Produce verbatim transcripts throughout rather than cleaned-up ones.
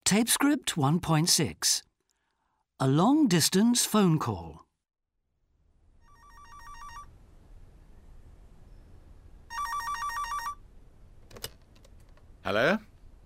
Tape script one point six. A long-distance phone call. Hello?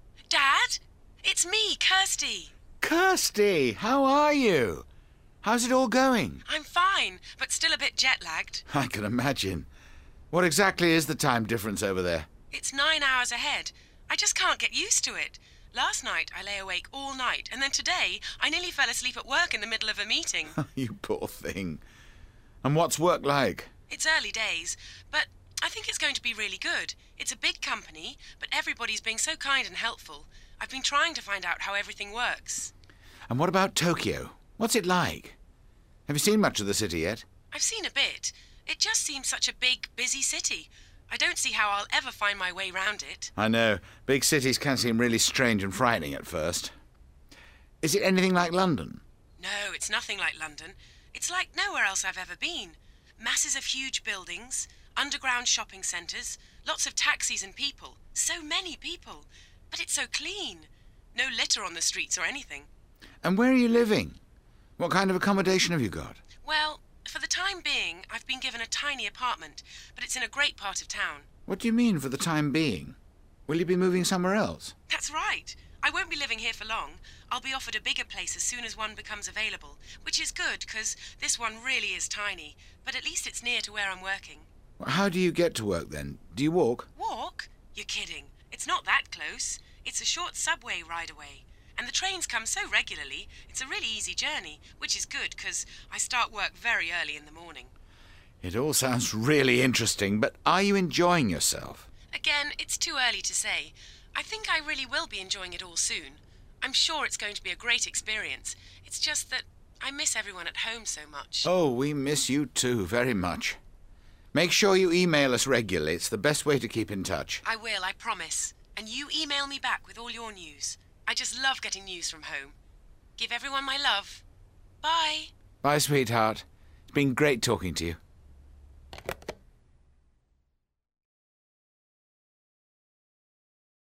Dad? It's me, Kirsty. Kirsty, how are you? How's it all going? I'm fine, but still a bit jet-lagged. I can imagine. What exactly is the time difference over there? It's nine hours ahead. I just can't get used to it. Last night I lay awake all night, and then today I nearly fell asleep at work in the middle of a meeting. You poor thing. And what's work like? It's early days, but I think it's going to be really good. It's a big company, but everybody's being so kind and helpful. I've been trying to find out how everything works. And what about Tokyo? What's it like? Have you seen much of the city yet? I've seen a bit. It just seems such a big, busy city. I don't see how I'll ever find my way round it. I know. Big cities can seem really strange and frightening at first. Is it anything like London? No, it's nothing like London. It's like nowhere else I've ever been. Masses of huge buildings, underground shopping centres, lots of taxis and people. So many people. But it's so clean. No litter on the streets or anything. And where are you living? What kind of accommodation have you got? Well, for the time being, I've been given a tiny apartment, but it's in a great part of town. What do you mean, for the time being? Will you be moving somewhere else? That's right. I won't be living here for long. I'll be offered a bigger place as soon as one becomes available, which is good, because this one really is tiny, but at least it's near to where I'm working. How do you get to work, then? Do you walk? Walk? You're kidding. It's not that close. It's a short subway ride away. And the trains come so regularly, it's a really easy journey, which is good, because I start work very early in the morning. It all sounds really interesting, but are you enjoying yourself? Again, it's too early to say. I think I really will be enjoying it all soon. I'm sure it's going to be a great experience. It's just that I miss everyone at home so much. Oh, we miss you too, very much. Make sure you email us regularly. It's the best way to keep in touch. I will, I promise. And you email me back with all your news. I just love getting news from home. Give everyone my love. Bye. Bye, sweetheart. It's been great talking to you.